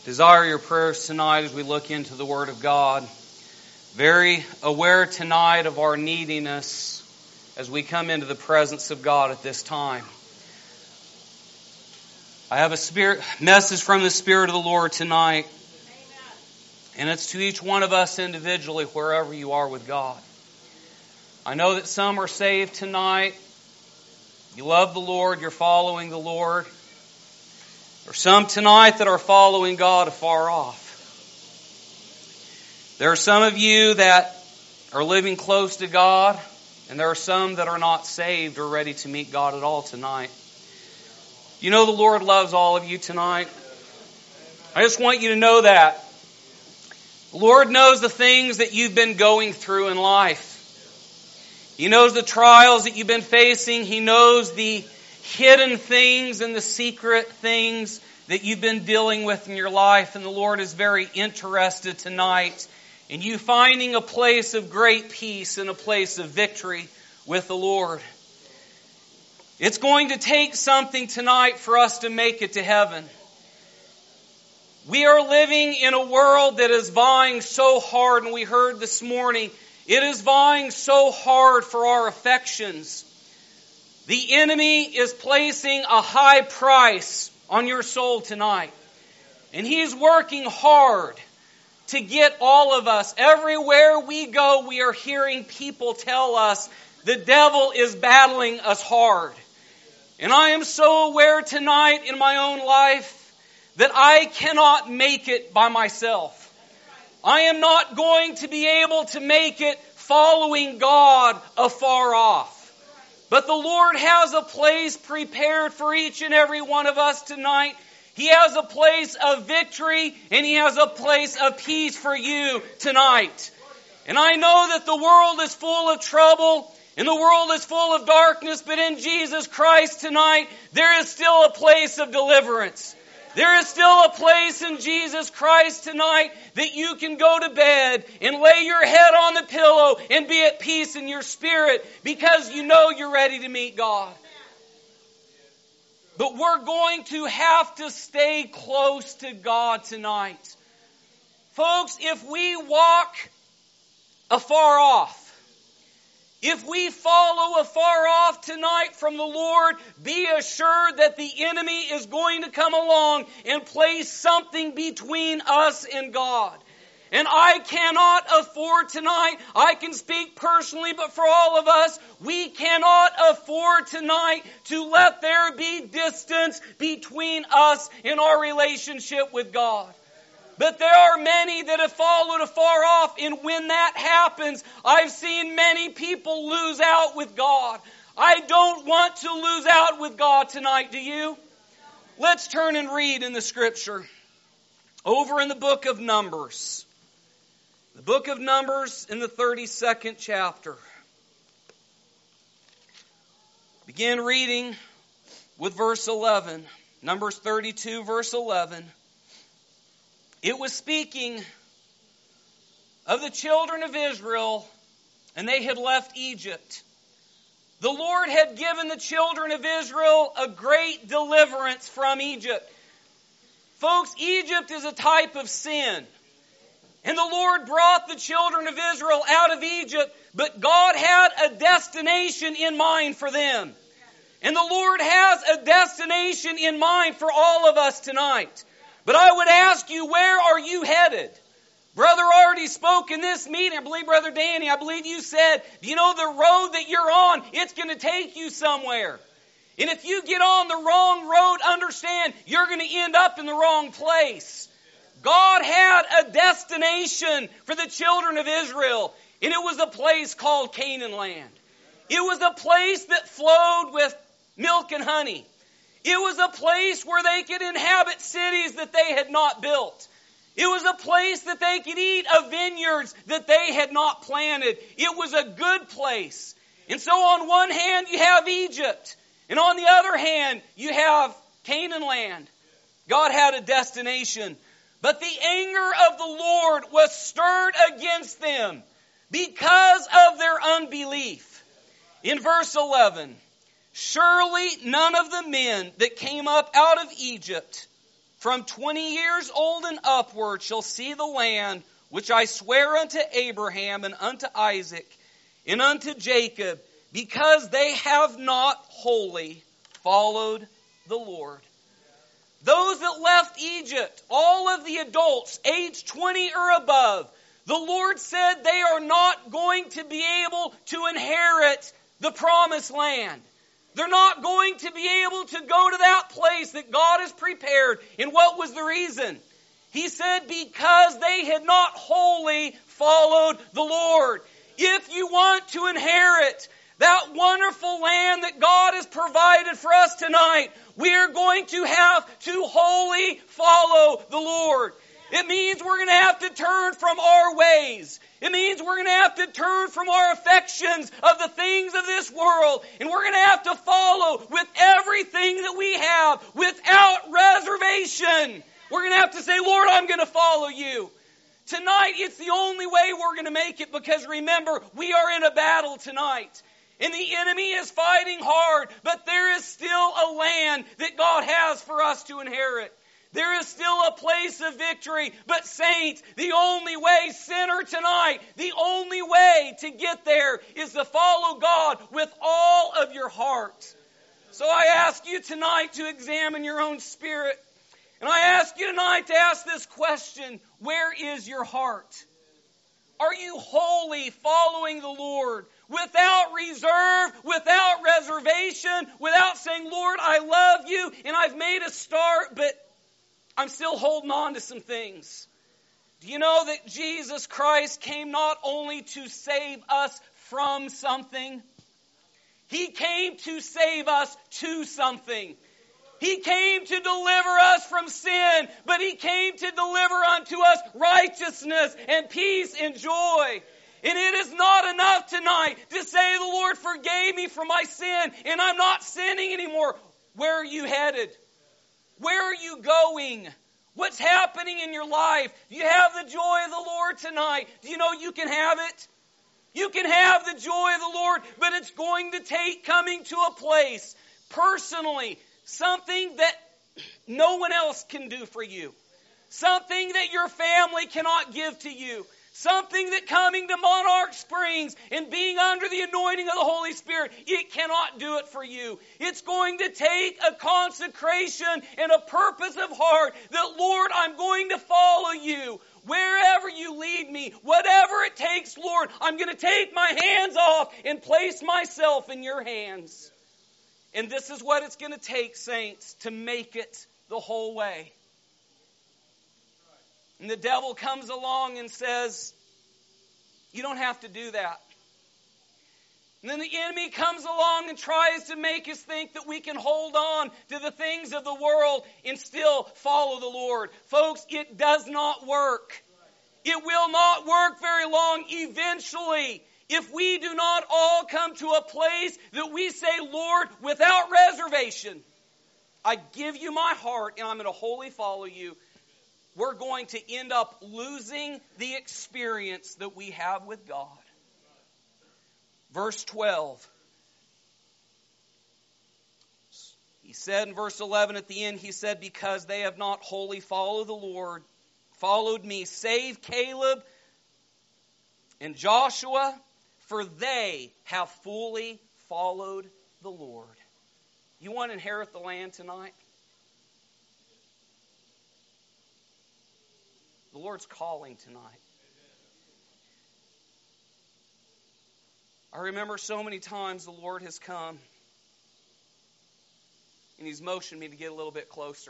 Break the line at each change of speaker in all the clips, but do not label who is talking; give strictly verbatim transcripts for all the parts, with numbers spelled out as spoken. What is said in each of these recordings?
Desire your prayers tonight as we look into the Word of God. Very aware tonight of our neediness as we come into the presence of God at this time. I have a spirit message from the Spirit of the Lord tonight. Amen. And it's to each one of us individually, wherever you are with God. I know that some are saved tonight. You love the Lord, you're following the Lord. There are some tonight that are following God afar off. There are some of you that are living close to God, and there are some that are not saved or ready to meet God at all tonight. You know the Lord loves all of you tonight. I just want you to know that. The Lord knows the things that you've been going through in life. He knows the trials that you've been facing. He knows the hidden things and the secret things that you've been dealing with in your life. And the Lord is very interested tonight in you finding a place of great peace and a place of victory with the Lord. It's going to take something tonight for us to make it to heaven. We are living in a world that is vying so hard, and we heard this morning, it is vying so hard for our affections. The enemy is placing a high price on your soul tonight. And he's working hard to get all of us. Everywhere we go, we are hearing people tell us the devil is battling us hard. And I am so aware tonight in my own life that I cannot make it by myself. I am not going to be able to make it following God afar off. But the Lord has a place prepared for each and every one of us tonight. He has a place of victory and He has a place of peace for you tonight. And I know that the world is full of trouble and the world is full of darkness, but in Jesus Christ tonight, there is still a place of deliverance. There is still a place in Jesus Christ tonight that you can go to bed and lay your head on the pillow and be at peace in your spirit because you know you're ready to meet God. But we're going to have to stay close to God tonight. Folks, if we walk afar off, if we follow afar off tonight from the Lord, be assured that the enemy is going to come along and place something between us and God. And I cannot afford tonight, I can speak personally, but for all of us, we cannot afford tonight to let there be distance between us and our relationship with God. But there are many that have followed afar off, and when that happens, I've seen many people lose out with God. I don't want to lose out with God tonight, do you? Let's turn and read in the Scripture. Over in the book of Numbers. The book of Numbers in the thirty-second chapter. Begin reading with verse eleven. Numbers thirty-two, verse eleven. It was speaking of the children of Israel, and they had left Egypt. The Lord had given the children of Israel a great deliverance from Egypt. Folks, Egypt is a type of sin. And the Lord brought the children of Israel out of Egypt, but God had a destination in mind for them. And the Lord has a destination in mind for all of us tonight. But I would ask you, where are you headed? Brother already spoke in this meeting. I believe Brother Danny, I believe you said, you know, the road that you're on, it's going to take you somewhere. And if you get on the wrong road, understand, you're going to end up in the wrong place. God had a destination for the children of Israel, and it was a place called Canaan land. It was a place that flowed with milk and honey. It was a place where they could inhabit cities that they had not built. It was a place that they could eat of vineyards that they had not planted. It was a good place. And so on one hand you have Egypt, and on the other hand you have Canaan land. God had a destination. But the anger of the Lord was stirred against them because of their unbelief. In verse eleven, surely none of the men that came up out of Egypt from twenty years old and upward shall see the land which I swear unto Abraham and unto Isaac and unto Jacob, because they have not wholly followed the Lord. Those that left Egypt, all of the adults, age twenty or above, the Lord said they are not going to be able to inherit the promised land. They're not going to be able to go to that place that God has prepared. And what was the reason? He said because they had not wholly followed the Lord. If you want to inherit that wonderful land that God has provided for us tonight, we are going to have to wholly follow the Lord. It means we're going to have to turn from our ways. It means we're going to have to turn from our affections of the things of this world. And we're going to have to follow with everything that we have without reservation. We're going to have to say, Lord, I'm going to follow you. Tonight, it's the only way we're going to make it, because remember, we are in a battle tonight. And the enemy is fighting hard, but there is still a land that God has for us to inherit. There is still a place of victory. But saints, the only way, sinner tonight, the only way to get there is to follow God with all of your heart. So I ask you tonight to examine your own spirit. And I ask you tonight to ask this question: where is your heart? Are you wholly following the Lord without reserve, without reservation, without saying, Lord, I love you and I've made a start, but I'm still holding on to some things? Do you know that Jesus Christ came not only to save us from something, He came to save us to something. He came to deliver us from sin, but He came to deliver unto us righteousness and peace and joy. And it is not enough tonight to say, the Lord forgave me for my sin and I'm not sinning anymore. Where are you headed? Where are you going? What's happening in your life? Do you have the joy of the Lord tonight? Do you know you can have it? You can have the joy of the Lord, but it's going to take coming to a place personally, something that no one else can do for you. Something that your family cannot give to you. Something that coming to Monarch Springs and being under the anointing of the Holy Spirit, it cannot do it for you. It's going to take a consecration and a purpose of heart that, Lord, I'm going to follow you. Wherever you lead me, whatever it takes, Lord, I'm going to take my hands off and place myself in your hands. And this is what it's going to take, saints, to make it the whole way. And the devil comes along and says, you don't have to do that. And then the enemy comes along and tries to make us think that we can hold on to the things of the world and still follow the Lord. Folks, it does not work. It will not work very long. Eventually, if we do not all come to a place that we say, Lord, without reservation, I give you my heart and I'm going to wholly follow you, we're going to end up losing the experience that we have with God. Verse twelve. He said in verse eleven at the end, he said, because they have not wholly followed the Lord, followed me, save Caleb and Joshua, for they have fully followed the Lord. You want to inherit the land tonight? The Lord's calling tonight. I remember so many times the Lord has come and He's motioned me to get a little bit closer.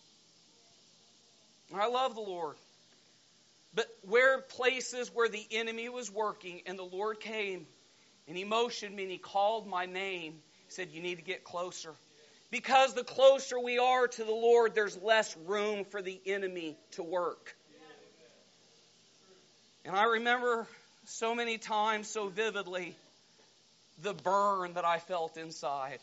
And I love the Lord. But where places where the enemy was working and the Lord came and He motioned me and He called my name, He said, you need to get closer. Because the closer we are to the Lord, there's less room for the enemy to work. And I remember so many times, so vividly, the burn that I felt inside.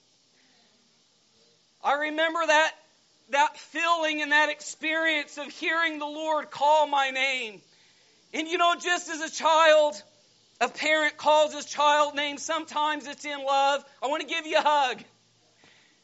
I remember that, that feeling and that experience of hearing the Lord call my name. And you know, just as a child, a parent calls his child name, sometimes it's in love. I want to give you a hug.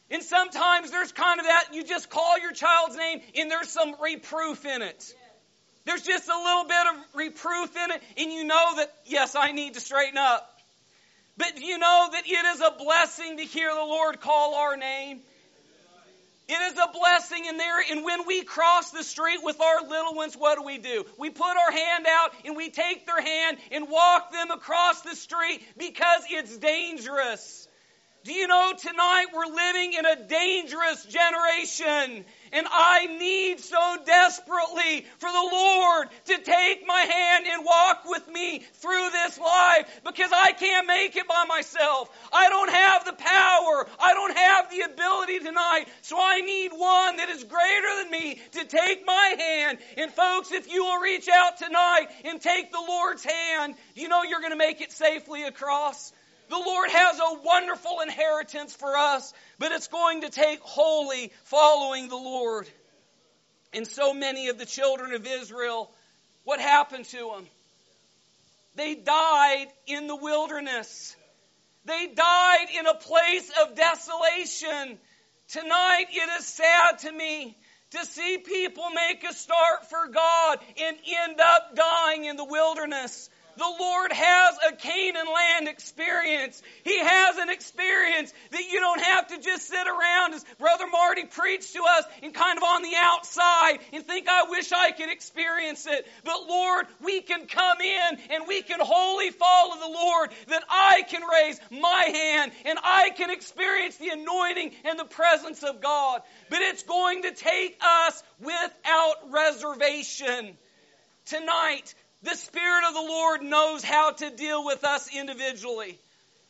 And sometimes there's kind of that, you just call your child's name and there's some reproof in it. There's just a little bit of reproof in it, and you know that, yes, I need to straighten up. But you know that it is a blessing to hear the Lord call our name. It is a blessing in there, and when we cross the street with our little ones, what do we do? We put our hand out and we take their hand and walk them across the street because it's dangerous. Do you know tonight we're living in a dangerous generation? And I need so desperately for the Lord to take my hand and walk with me through this life, because I can't make it by myself. I don't have the power. I don't have the ability tonight. So I need one that is greater than me to take my hand. And folks, if you will reach out tonight and take the Lord's hand, you know you're going to make it safely across. The Lord has a wonderful inheritance for us, but it's going to take wholly following the Lord. And so many of the children of Israel, what happened to them? They died in the wilderness. They died in a place of desolation. Tonight it is sad to me to see people make a start for God and end up dying in the wilderness. The Lord has a Canaan land experience. He has an experience that you don't have to just sit around, as Brother Marty preached to us, and kind of on the outside and think, I wish I could experience it. But Lord, we can come in and we can wholly follow the Lord, that I can raise my hand and I can experience the anointing and the presence of God. But it's going to take us without reservation. Tonight, the Spirit of the Lord knows how to deal with us individually.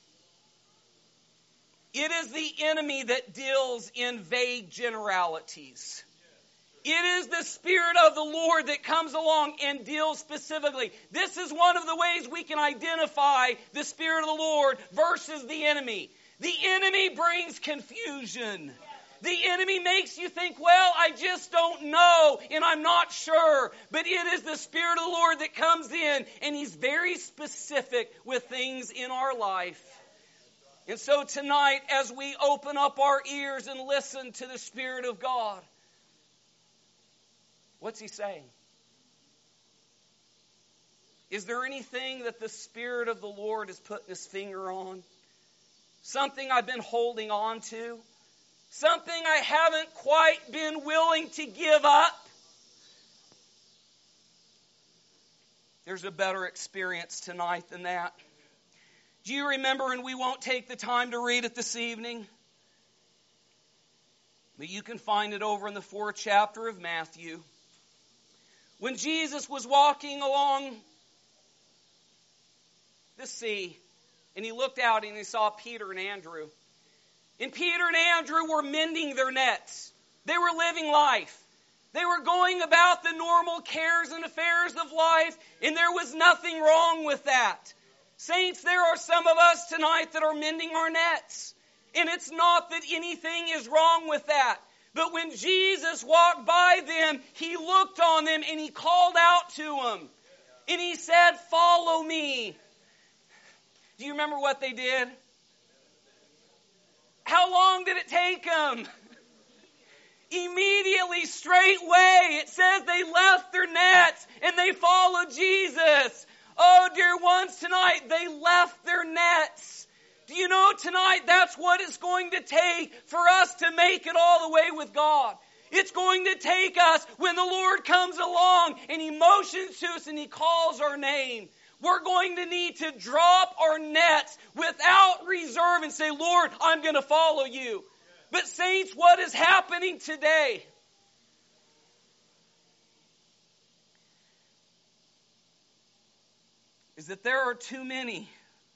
It is the enemy that deals in vague generalities. It is the Spirit of the Lord that comes along and deals specifically. This is one of the ways we can identify the Spirit of the Lord versus the enemy. The enemy brings confusion. The enemy makes you think, well, I just don't know and I'm not sure. But it is the Spirit of the Lord that comes in, and He's very specific with things in our life. And so tonight, as we open up our ears and listen to the Spirit of God, what's He saying? Is there anything that the Spirit of the Lord is putting His finger on? Something I've been holding on to? Something I haven't quite been willing to give up? There's a better experience tonight than that. Do you remember, and we won't take the time to read it this evening, but you can find it over in the fourth chapter of Matthew. When Jesus was walking along the sea, and He looked out and He saw Peter and Andrew. And Peter and Andrew were mending their nets. They were living life. They were going about the normal cares and affairs of life, and there was nothing wrong with that. Saints, there are some of us tonight that are mending our nets. And it's not that anything is wrong with that. But when Jesus walked by them, He looked on them and He called out to them. And He said, "Follow me." Do you remember what they did? How long did it take them? Immediately, straightway, it says they left their nets and they followed Jesus. Oh, dear ones, tonight, they left their nets. Do you know tonight that's what it's going to take for us to make it all the way with God? It's going to take us when the Lord comes along and He motions to us and He calls our name. We're going to need to drop our nets without reserve and say, "Lord, I'm going to follow you." But saints, what is happening today? Is that there are too many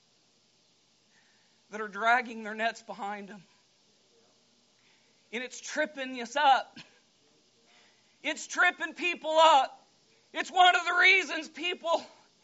that are dragging their nets behind them. And it's tripping us up. It's tripping people up. It's one of the reasons people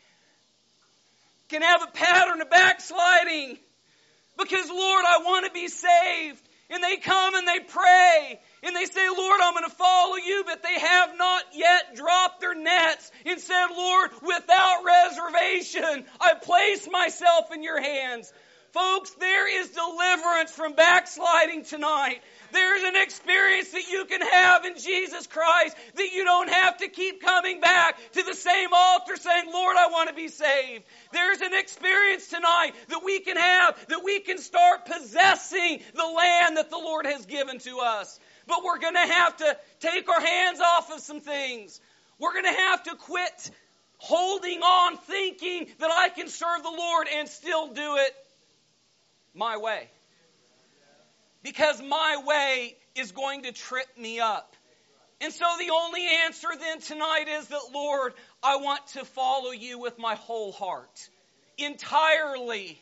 can have a pattern of backsliding. Because, Lord, I want to be saved. And they come and they pray. And they say, "Lord, I'm going to follow you." But they have not yet dropped their nets and said, "Lord, without reservation, I place myself in your hands." Folks, there is deliverance from backsliding tonight. There's an experience that you can have in Jesus Christ that you don't have to keep coming back to the same altar saying, Lord, I want to be saved. There's an experience tonight that we can have, that we can start possessing the land that the Lord has given to us. But we're going to have to take our hands off of some things. We're going to have to quit holding on thinking that I can serve the Lord and still do it my way. Because my way is going to trip me up. And so the only answer then tonight is that, Lord, I want to follow you with my whole heart. Entirely.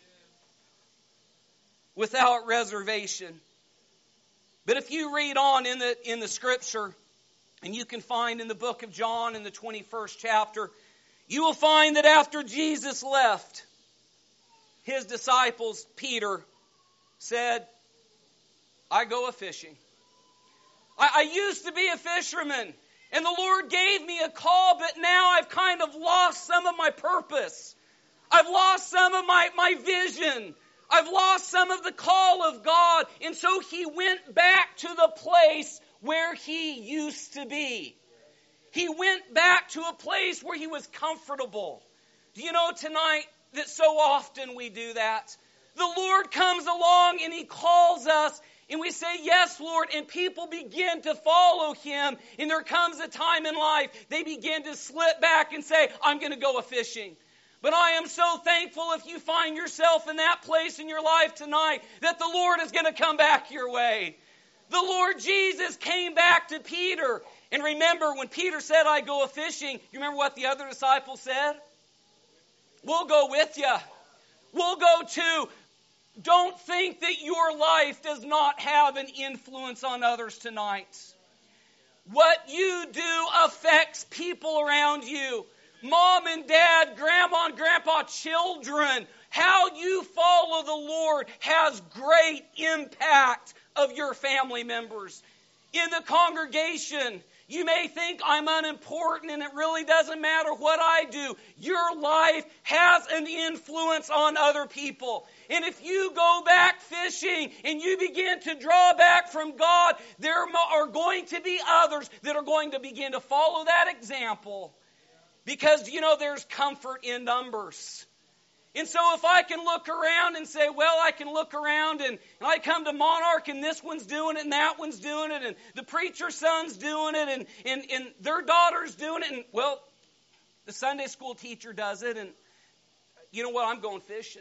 Without reservation. But if you read on in the, in the scripture, and you can find in the book of John in the twenty-first chapter, you will find that after Jesus left, his disciples, Peter, said, I go a-fishing. I, I used to be a fisherman, and the Lord gave me a call, but now I've kind of lost some of my purpose. I've lost some of my, my vision. I've lost some of the call of God. And so he went back to the place where he used to be. He went back to a place where he was comfortable. Do you know tonight that so often we do that? The Lord comes along and he calls us and we say, yes, Lord, and people begin to follow him. And there comes a time in life they begin to slip back and say, I'm going to go a-fishing. But I am so thankful if you find yourself in that place in your life tonight that the Lord is going to come back your way. The Lord Jesus came back to Peter. And remember, when Peter said, I go a-fishing, you remember what the other disciples said? We'll go with you. We'll go too. Don't think that your life does not have an influence on others tonight. What you do affects people around you. Mom and dad, grandma and grandpa, children. How you follow the Lord has great impact of your family members. In the congregation, you may think I'm unimportant and it really doesn't matter what I do. Your life has an influence on other people. And if you go back fishing and you begin to draw back from God, there are going to be others that are going to begin to follow that example. Because, you know, there's comfort in numbers. And so if I can look around and say, well, I can look around and, and I come to Monarch and this one's doing it and that one's doing it and the preacher's son's doing it and, and, and their daughter's doing it and, well, the Sunday school teacher does it and you know what, I'm going fishing.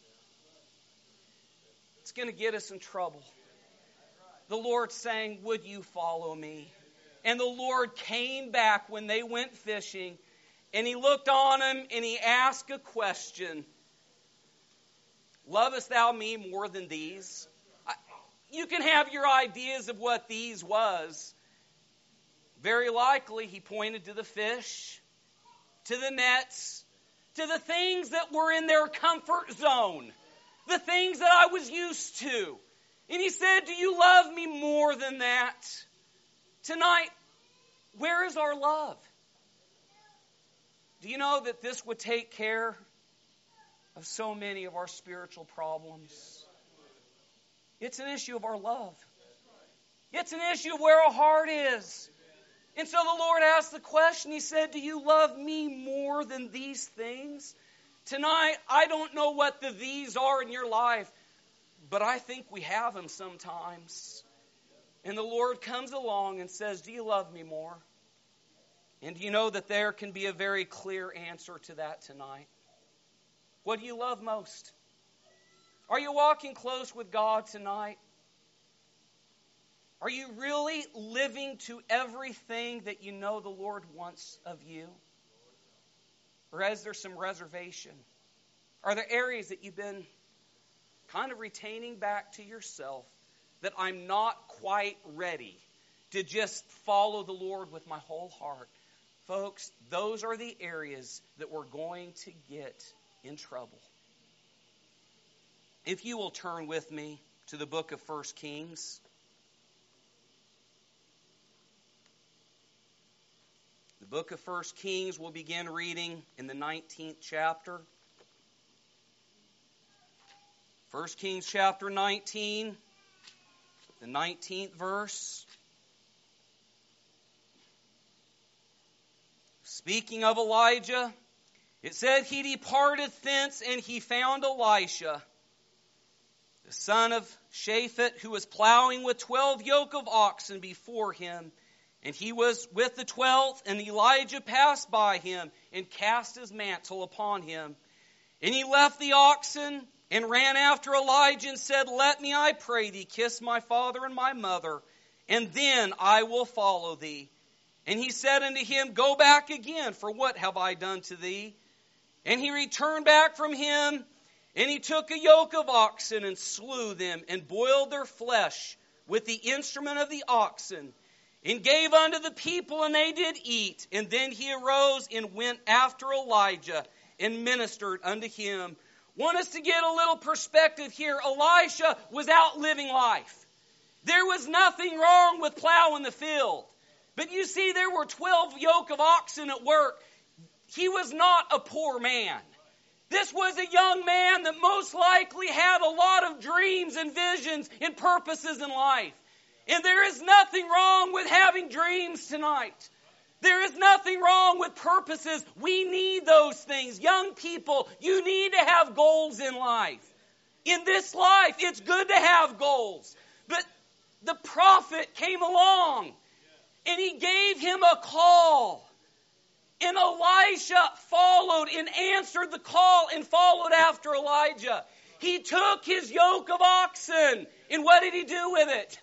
It's going to get us in trouble. The Lord's saying, would you follow me? And the Lord came back when they went fishing and he looked on him and he asked a question. Lovest thou me more than these? I, you can have your ideas of what these was. Very likely he pointed to the fish, to the nets, to the things that were in their comfort zone. The things that I was used to. And he said, do you love me more than that? Tonight, where is our love? Do you know that this would take care of so many of our spiritual problems? It's an issue of our love. It's an issue of where our heart is. And so the Lord asked the question, he said, do you love me more than these things? Tonight, I don't know what the these are in your life, but I think we have them sometimes. And the Lord comes along and says, do you love me more? And do you know that there can be a very clear answer to that tonight? What do you love most? Are you walking close with God tonight? Are you really living to everything that you know the Lord wants of you? Or is there some reservation? Are there areas that you've been kind of retaining back to yourself that I'm not quite ready to just follow the Lord with my whole heart? Folks, those are the areas that we're going to get in trouble. If you will turn with me to the book of First Kings. The book of First Kings, we'll begin reading in the nineteenth chapter. First Kings chapter nineteen, the nineteenth verse. Speaking of Elijah, it said, he departed thence, and he found Elisha, the son of Shaphat, who was plowing with twelve yoke of oxen before him. And he was with the twelfth, and Elijah passed by him and cast his mantle upon him. And he left the oxen and ran after Elijah and said, let me, I pray thee, kiss my father and my mother, and then I will follow thee. And he said unto him, go back again, for what have I done to thee? And he returned back from him, and he took a yoke of oxen and slew them, and boiled their flesh with the instrument of the oxen, and gave unto the people, and they did eat. And then he arose and went after Elijah, and ministered unto him. Want us to get a little perspective here. Elisha was out living life. There was nothing wrong with plowing the field. But you see, there were twelve yoke of oxen at work. He was not a poor man. This was a young man that most likely had a lot of dreams and visions and purposes in life. And there is nothing wrong with having dreams tonight. There is nothing wrong with purposes. We need those things. Young people, you need to have goals in life. In this life, it's good to have goals. But the prophet came along, and he gave him a call. And Elisha followed and answered the call and followed after Elijah. He took his yoke of oxen, and what did he do with it?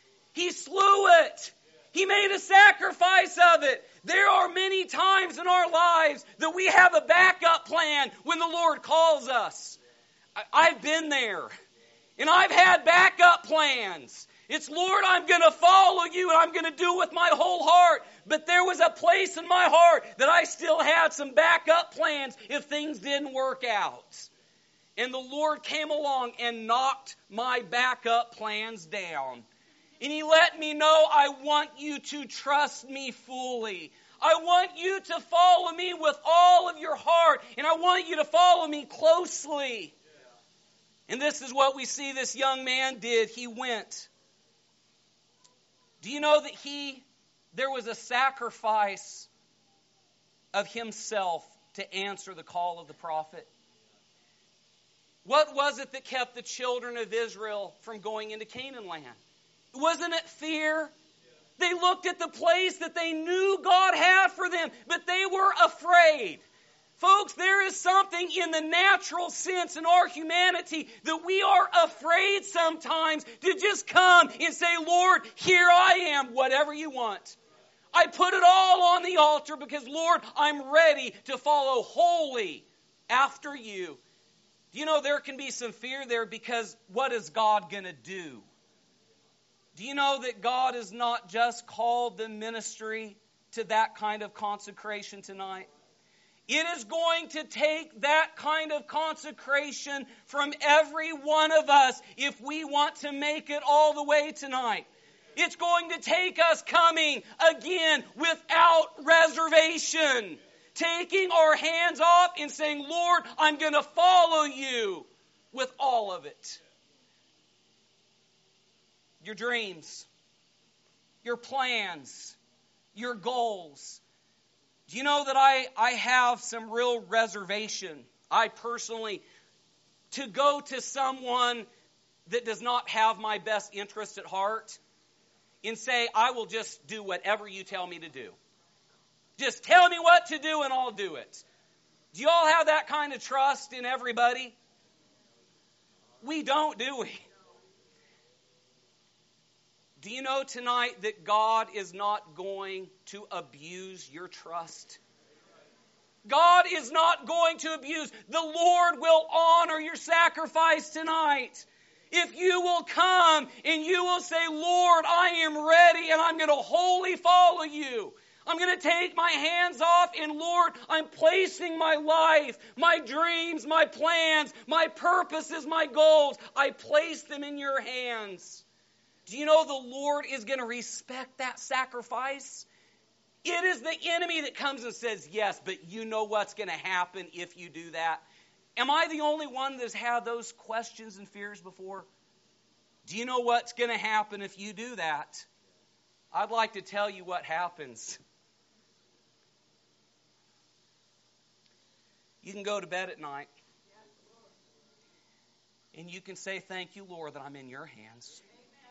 He slew it. He made a sacrifice of it. There are many times in our lives that we have a backup plan when the Lord calls us. I've been there. And I've had backup plans. It's, Lord, I'm going to follow you and I'm going to do it with my whole heart. But there was a place in my heart that I still had some backup plans if things didn't work out. And the Lord came along and knocked my backup plans down. And He let me know, I want you to trust me fully. I want you to follow me with all of your heart. And I want you to follow me closely. And this is what we see this young man did. He went. Do you know that he, there was a sacrifice of himself to answer the call of the prophet? What was it that kept the children of Israel from going into Canaan land? Wasn't it fear? They looked at the place that they knew God had for them, but they were afraid. Folks, there is something in the natural sense in our humanity that we are afraid sometimes to just come and say, Lord, here I am, whatever you want. I put it all on the altar because, Lord, I'm ready to follow wholly after you. Do you know there can be some fear there because what is God going to do? Do you know that God has not just called the ministry to that kind of consecration tonight? It is going to take that kind of consecration from every one of us if we want to make it all the way tonight. It's going to take us coming again without reservation. Taking our hands off and saying, Lord, I'm going to follow you with all of it. Your dreams, your plans, your goals. Do you know that I, I have some real reservation, I personally, to go to someone that does not have my best interest at heart and say, I will just do whatever you tell me to do. Just tell me what to do and I'll do it. Do you all have that kind of trust in everybody? We don't, do we? Do you know tonight that God is not going to abuse your trust? God is not going to abuse. The Lord will honor your sacrifice tonight. If you will come and you will say, Lord, I am ready and I'm going to wholly follow you. I'm going to take my hands off and Lord, I'm placing my life, my dreams, my plans, my purposes, my goals. I place them in your hands. Do you know the Lord is going to respect that sacrifice? It is the enemy that comes and says, yes, but you know what's going to happen if you do that? Am I the only one that's had those questions and fears before? Do you know what's going to happen if you do that? I'd like to tell you what happens. You can go to bed at night and you can say, thank you, Lord, that I'm in your hands.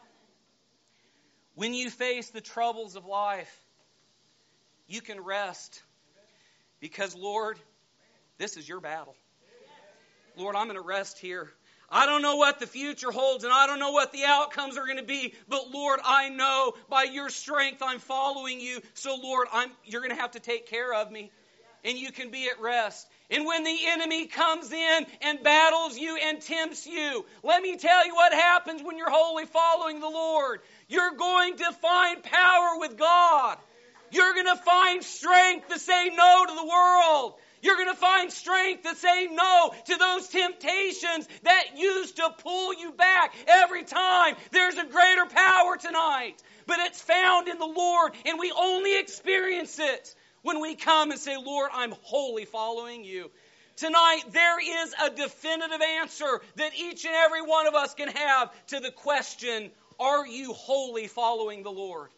When you face the troubles of life, you can rest because, Lord, this is your battle. Lord, I'm going to rest here. I don't know what the future holds, and I don't know what the outcomes are going to be, but Lord, I know by your strength I'm following you. So, Lord, I'm, you're going to have to take care of me, and you can be at rest. And when the enemy comes in and battles you and tempts you, let me tell you what happens when you're wholly following the Lord. You're going to find power with God. You're going to find strength to say no to the world. You're going to find strength to say no to those temptations that used to pull you back every time. There's a greater power tonight, but it's found in the Lord, and we only experience it when we come and say, Lord, I'm wholly following you. Tonight, there is a definitive answer that each and every one of us can have to the question, are you wholly following the Lord?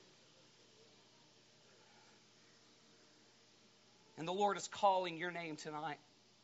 And the Lord is calling your name tonight.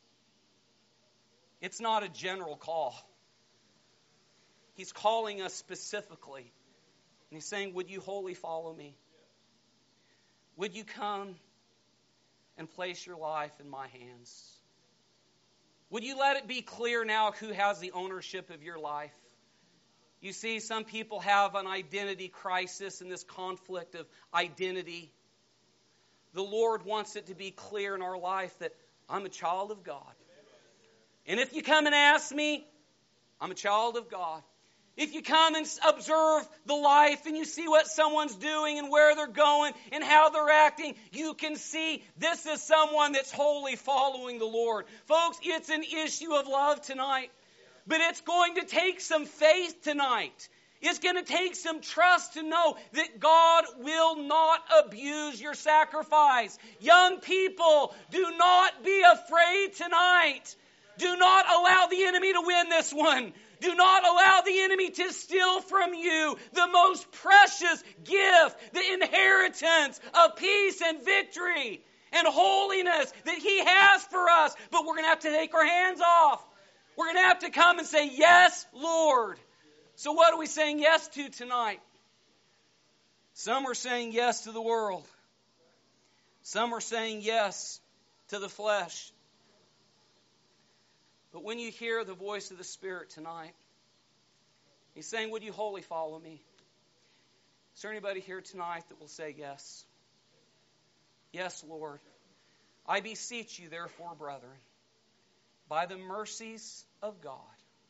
It's not a general call. He's calling us specifically. And He's saying, would you wholly follow me? Would you come and place your life in my hands? Would you let it be clear now who has the ownership of your life? You see, some people have an identity crisis and this conflict of identity. The Lord wants it to be clear in our life that I'm a child of God. And if you come and ask me, I'm a child of God. If you come and observe the life and you see what someone's doing and where they're going and how they're acting, you can see this is someone that's wholly following the Lord. Folks, it's an issue of love tonight. But it's going to take some faith tonight. It's going to take some trust to know that God will not abuse your sacrifice. Young people, do not be afraid tonight. Do not allow the enemy to win this one. Do not allow the enemy to steal from you the most precious gift, the inheritance of peace and victory and holiness that He has for us. But we're going to have to take our hands off. We're going to have to come and say, yes, Lord. So what are we saying yes to tonight? Some are saying yes to the world. Some are saying yes to the flesh. But when you hear the voice of the Spirit tonight, He's saying, would you wholly follow me? Is there anybody here tonight that will say yes? Yes, Lord. I beseech you, therefore, brethren, by the mercies of God.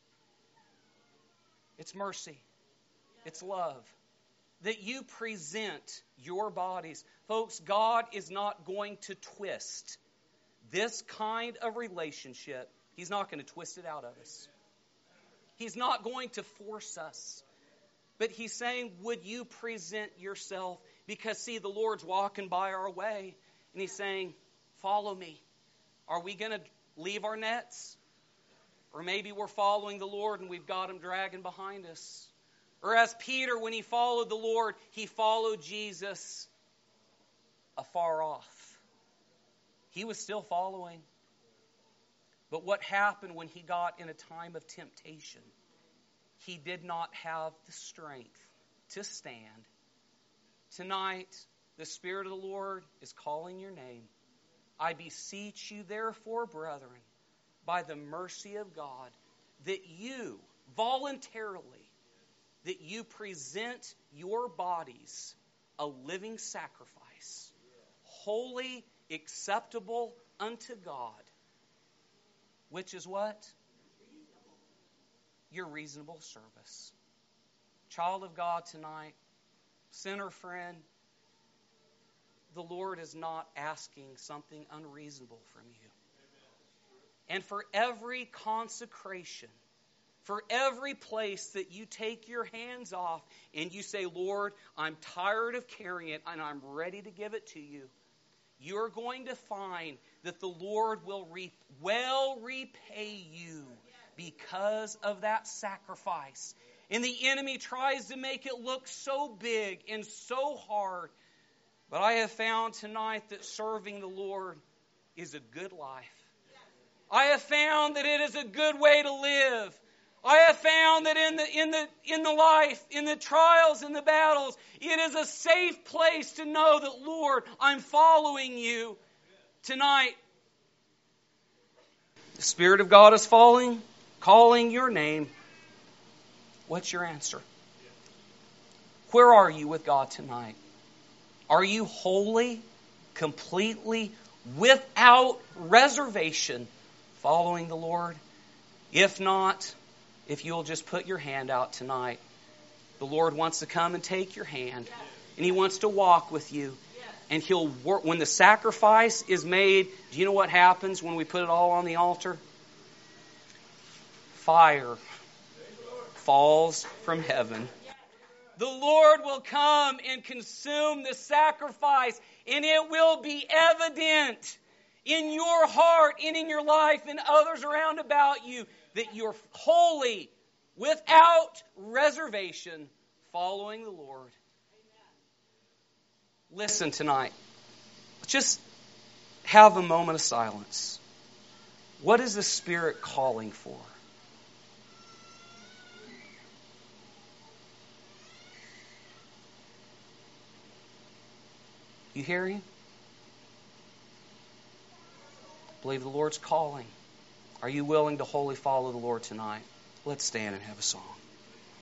It's mercy. It's love. That you present your bodies. Folks, God is not going to twist this kind of relationship. He's not going to twist it out of us. He's not going to force us. But He's saying, would you present yourself? Because, see, the Lord's walking by our way. And He's saying, follow me. Are we going to leave our nets? Or maybe we're following the Lord and we've got Him dragging behind us. Or as Peter, when he followed the Lord, he followed Jesus afar off. He was still following. But what happened when he got in a time of temptation? He did not have the strength to stand. Tonight, the Spirit of the Lord is calling your name. I beseech you, therefore, brethren, by the mercy of God, that you voluntarily, that you present your bodies a living sacrifice, holy, acceptable unto God, which is what? Your reasonable service. Child of God tonight, sinner friend, the Lord is not asking something unreasonable from you. And for every consecration, for every place that you take your hands off and you say, Lord, I'm tired of carrying it and I'm ready to give it to you. you're going to find that the Lord will re- well repay you because of that sacrifice. And the enemy tries to make it look so big and so hard. But I have found tonight that serving the Lord is a good life. I have found that it is a good way to live. I have found that in the in the in the life, in the trials, in the battles, it is a safe place to know that, Lord, I'm following you tonight. The Spirit of God is falling, calling your name. What's your answer? Where are you with God tonight? Are you wholly, completely, without reservation following the Lord? If not, if you'll just put your hand out tonight, the Lord wants to come and take your hand, and He wants to walk with you. And He'll work. When the sacrifice is made, do you know what happens when we put it all on the altar? Fire falls from heaven. The Lord will come and consume the sacrifice, and it will be evident in your heart and in your life and others around about you that you're wholly, without reservation, following the Lord. Listen tonight. Just have a moment of silence. What is the Spirit calling for? You hear Him? I believe the Lord's calling. Are you willing to wholly follow the Lord tonight? Let's stand and have a song.